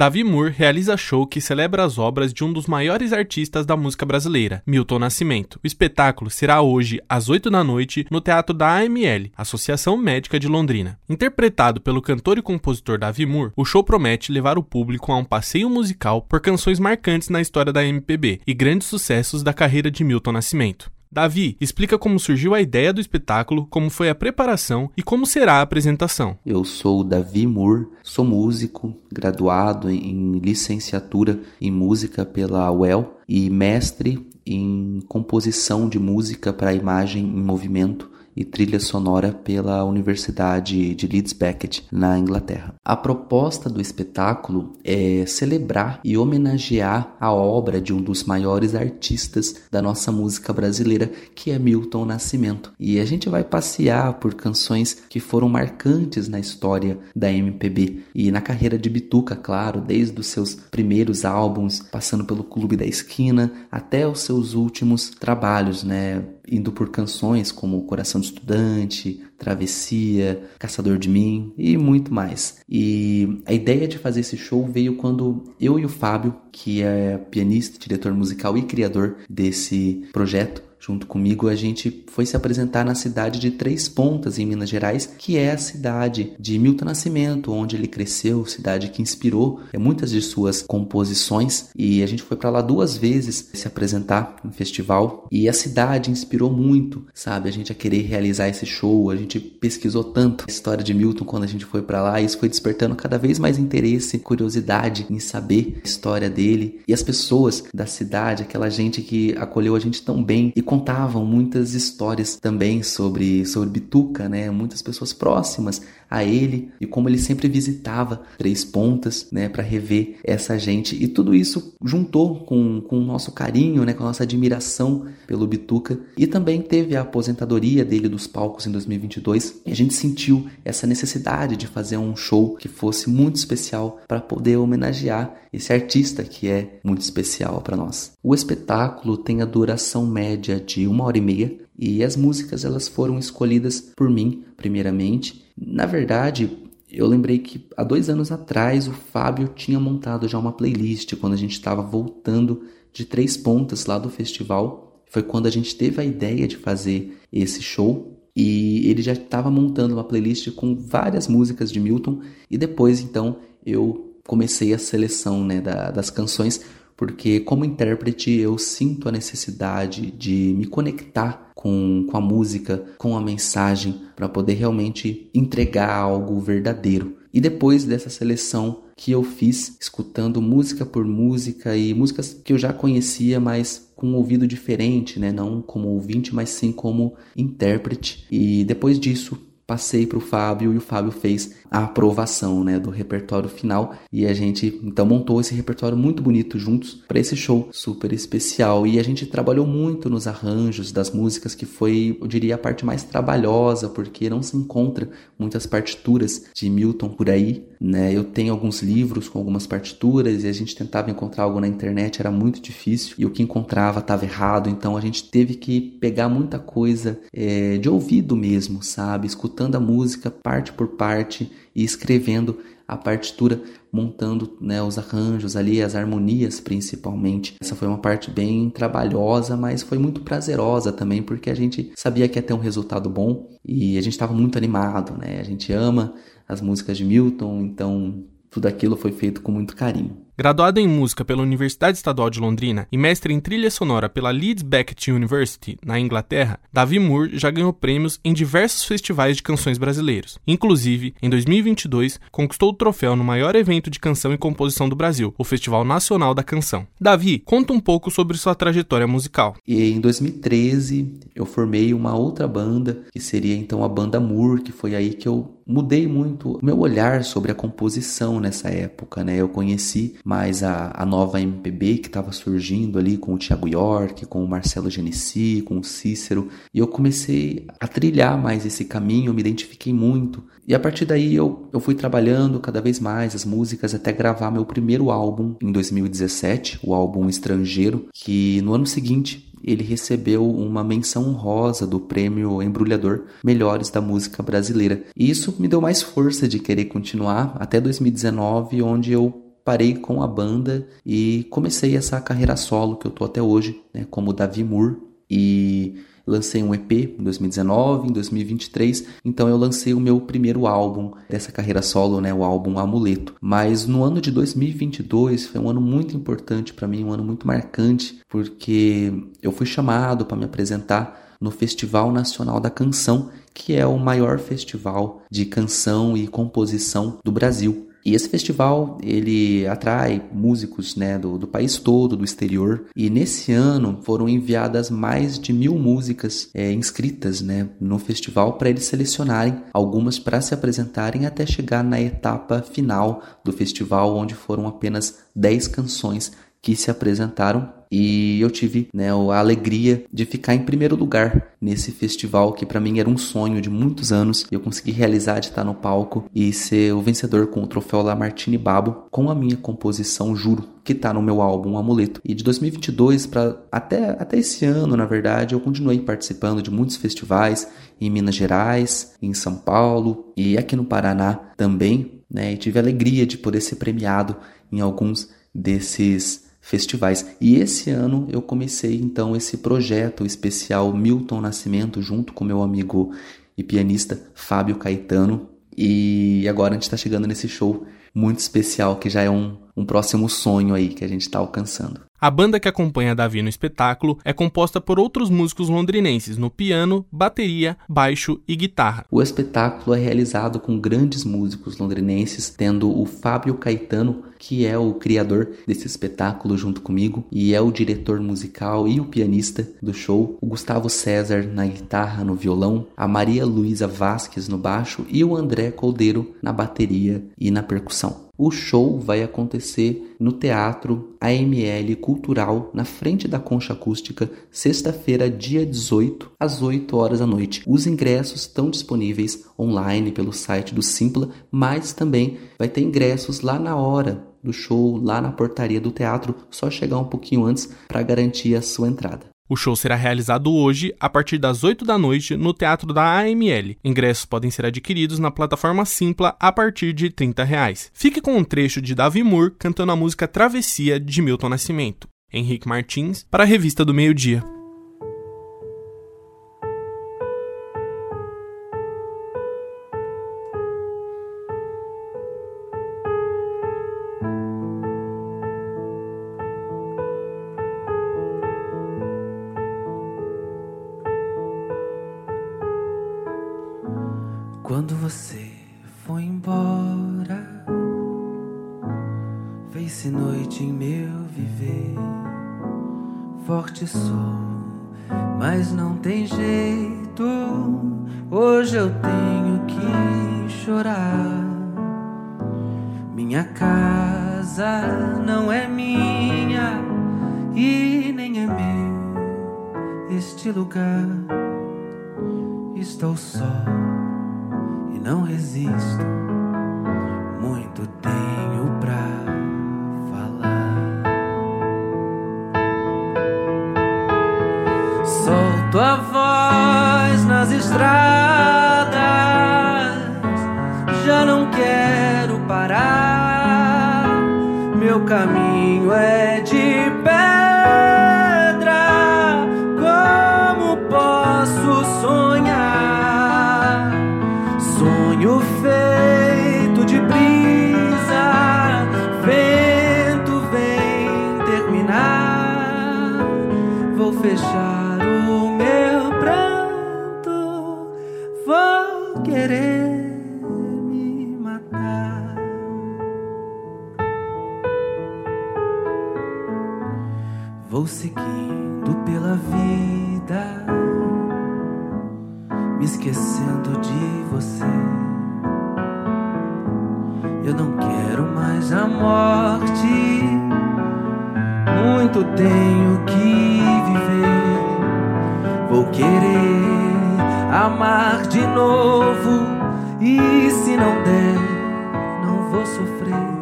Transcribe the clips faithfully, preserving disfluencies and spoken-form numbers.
Davi Moore realiza show que celebra as obras de um dos maiores artistas da música brasileira, Milton Nascimento. O espetáculo será hoje, às oito da noite, no Teatro da A M L, Associação Médica de Londrina. Interpretado pelo cantor e compositor Davi Moore, o show promete levar o público a um passeio musical por canções marcantes na história da M P B e grandes sucessos da carreira de Milton Nascimento. Davi explica como surgiu a ideia do espetáculo, como foi a preparação e como será a apresentação. Eu sou o Davi Moore, sou músico, graduado em licenciatura em música pela U E L e mestre em composição de música para imagem em movimento e trilha sonora pela Universidade de Leeds Beckett, na Inglaterra. A proposta do espetáculo é celebrar e homenagear a obra de um dos maiores artistas da nossa música brasileira, que é Milton Nascimento. E a gente vai passear por canções que foram marcantes na história da M P B e na carreira de Bituca, claro, desde os seus primeiros álbuns, passando pelo Clube da Esquina, até os seus últimos trabalhos, né? Indo por canções como Coração de Estudante, Travessia, Caçador de Mim e muito mais. E a ideia de fazer esse show veio quando eu e o Fábio, que é pianista, diretor musical e criador desse projeto, junto comigo, a gente foi se apresentar na cidade de Três Pontas, em Minas Gerais, que é a cidade de Milton Nascimento, onde ele cresceu, cidade que inspirou muitas de suas composições. E a gente foi para lá duas vezes se apresentar em festival. E a cidade inspirou muito, sabe? A gente a querer realizar esse show. A gente pesquisou tanto a história de Milton quando a gente foi para lá. E isso foi despertando cada vez mais interesse, curiosidade em saber a história dele. E as pessoas da cidade, aquela gente que acolheu a gente tão bem e contavam muitas histórias também sobre, sobre Bituca, né? Muitas pessoas próximas a ele e como ele sempre visitava Três Pontas, né? Para rever essa gente. E tudo isso juntou com, com o nosso carinho, né? Com a nossa admiração pelo Bituca. E também teve a aposentadoria dele dos palcos em dois mil e vinte e dois. E a gente sentiu essa necessidade de fazer um show que fosse muito especial para poder homenagear esse artista que é muito especial para nós. O espetáculo tem a duração média de uma hora e meia e as músicas elas foram escolhidas por mim, primeiramente. Na verdade, eu lembrei que há dois anos atrás o Fábio tinha montado já uma playlist quando a gente estava voltando de Três Pontas lá do festival. Foi quando a gente teve a ideia de fazer esse show e ele já estava montando uma playlist com várias músicas de Milton e depois então eu comecei a seleção, né, da, das canções, porque como intérprete eu sinto a necessidade de me conectar com, com a música, com a mensagem, para poder realmente entregar algo verdadeiro. E depois dessa seleção que eu fiz, escutando música por música e músicas que eu já conhecia, mas com um ouvido diferente, né? Não como ouvinte, mas sim como intérprete. E depois disso, passei para o Fábio e o Fábio fez a aprovação, né, do repertório final e a gente então montou esse repertório muito bonito juntos para esse show super especial. E a gente trabalhou muito nos arranjos das músicas, que foi, eu diria, a parte mais trabalhosa, porque não se encontra muitas partituras de Milton por aí, né? Eu tenho alguns livros com algumas partituras e a gente tentava encontrar algo na internet, era muito difícil e o que encontrava estava errado, então a gente teve que pegar muita coisa é, de ouvido mesmo, sabe? Escutando a música parte por parte e escrevendo a partitura, montando, né, os arranjos ali, as harmonias principalmente. Essa foi uma parte bem trabalhosa, mas foi muito prazerosa também, porque a gente sabia que ia ter um resultado bom e a gente estava muito animado, né? A gente ama as músicas de Milton, então tudo aquilo foi feito com muito carinho. Graduado em música pela Universidade Estadual de Londrina e mestre em trilha sonora pela Leeds Beckett University, na Inglaterra, Davi Moore já ganhou prêmios em diversos festivais de canções brasileiros. Inclusive, em dois mil e vinte e dois, conquistou o troféu no maior evento de canção e composição do Brasil, o Festival Nacional da Canção. Davi, conta um pouco sobre sua trajetória musical. E em dois mil e treze, eu formei uma outra banda, que seria então a Banda Moore, que foi aí que eu mudei muito o meu olhar sobre a composição nessa época, né? Eu conheci mais a, a nova M P B que estava surgindo ali com o Thiago York, com o Marcelo Genesi, com o Cícero, e eu comecei a trilhar mais esse caminho, eu me identifiquei muito. E a partir daí eu, eu fui trabalhando cada vez mais as músicas até gravar meu primeiro álbum em dois mil e dezessete, o álbum Estrangeiro, que no ano seguinte ele recebeu uma menção honrosa do prêmio Embrulhador Melhores da Música Brasileira. E isso me deu mais força de querer continuar até dois mil e dezenove, onde eu parei com a banda e comecei essa carreira solo que eu tô até hoje, né, como Davi Moore, e lancei um E P em dois mil e dezenove, em dois mil e vinte e três, então eu lancei o meu primeiro álbum dessa carreira solo, né, o álbum Amuleto. Mas no ano de dois mil e vinte e dois foi um ano muito importante para mim, um ano muito marcante, porque eu fui chamado para me apresentar no Festival Nacional da Canção, que é o maior festival de canção e composição do Brasil. E esse festival, ele atrai músicos, né, do, do país todo, do exterior. E nesse ano foram enviadas mais de mil músicas é, inscritas, né, no festival para eles selecionarem algumas para se apresentarem até chegar na etapa final do festival, onde foram apenas dez canções que se apresentaram. E eu tive, né, a alegria de ficar em primeiro lugar nesse festival, que para mim era um sonho de muitos anos. Eu consegui realizar de estar no palco e ser o vencedor com o troféu Lamartine Babo, com a minha composição Juro, que está no meu álbum Amuleto. E de dois mil e vinte e dois para até, até esse ano, na verdade, eu continuei participando de muitos festivais em Minas Gerais, em São Paulo e aqui no Paraná também, né, e tive a alegria de poder ser premiado em alguns desses festivais. E esse ano eu comecei então esse projeto especial Milton Nascimento junto com meu amigo e pianista Fábio Caetano, e agora a gente está chegando nesse show muito especial que já é um, um próximo sonho aí que a gente está alcançando. A banda que acompanha Davi no espetáculo é composta por outros músicos londrinenses no piano, bateria, baixo e guitarra. O espetáculo é realizado com grandes músicos londrinenses, tendo o Fábio Caetano, que é o criador desse espetáculo junto comigo e é o diretor musical e o pianista do show, o Gustavo César na guitarra, no violão, a Maria Luísa Vasques no baixo e o André Coldeiro na bateria e na percussão. O show vai acontecer no Teatro A M L Cultural, na frente da Concha Acústica, sexta-feira, dia dezoito, às oito horas da noite. Os ingressos estão disponíveis online pelo site do Simpla, mas também vai ter ingressos lá na hora do show, lá na portaria do teatro, só chegar um pouquinho antes para garantir a sua entrada. O show será realizado hoje, a partir das oito da noite, no Teatro da A M L. Ingressos podem ser adquiridos na plataforma Simpla a partir de trinta reais. Fique com um trecho de Davi Moore cantando a música Travessia, de Milton Nascimento. Henrique Martins, para a Revista do Meio Dia. Quando você foi embora, fez-se noite em meu viver. Forte sou, mas não tem jeito. Hoje eu tenho que chorar. Minha casa não é minha e nem é meu este lugar. Estou só, não resisto, muito tenho pra falar. Solto a voz nas estradas, já não quero parar. Meu caminho é de pedra, como posso sonhar? Sonho feito de brisa, vento vem terminar. Vou fechar o meu pranto, vou querer me matar. Vou seguindo pela vida, me esquecendo de você. Eu não quero mais a morte, muito tenho que viver. Vou querer amar de novo, e se não der, não vou sofrer.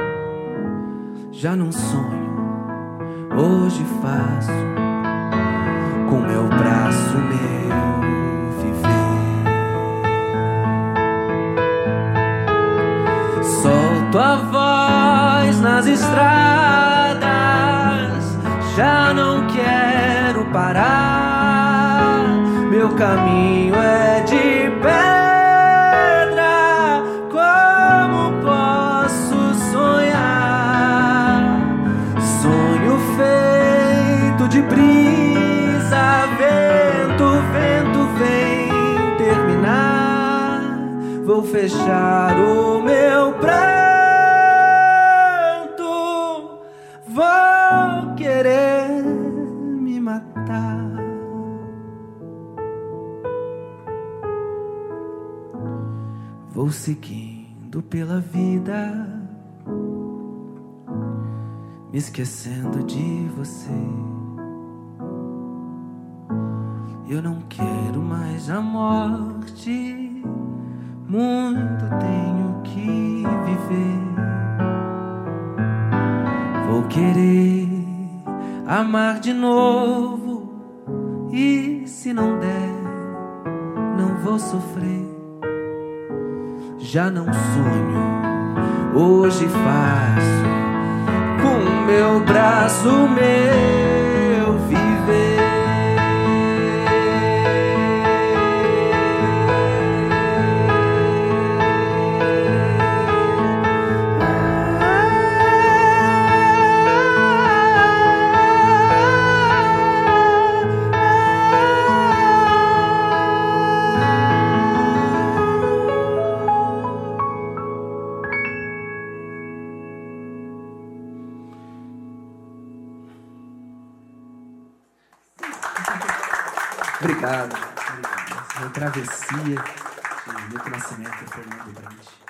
Já não sonho, hoje faço com meu braço meu. Solto a voz nas nas estradas, já não quero parar. Meu caminho é de pedra, como posso sonhar? Sonho feito de brisa, vento, vento vem terminar. Vou fechar o meu pranto, vou querer me matar. Vou seguindo pela vida, me esquecendo de você. Eu não quero mais a morte, muito tenho que viver. Vou querer amar de novo, e se não der, não vou sofrer. Já não sonho, hoje faço com meu braço meu viver. Obrigado. Obrigado. Essa travessia de Milton Nascimento e Fernando Brant.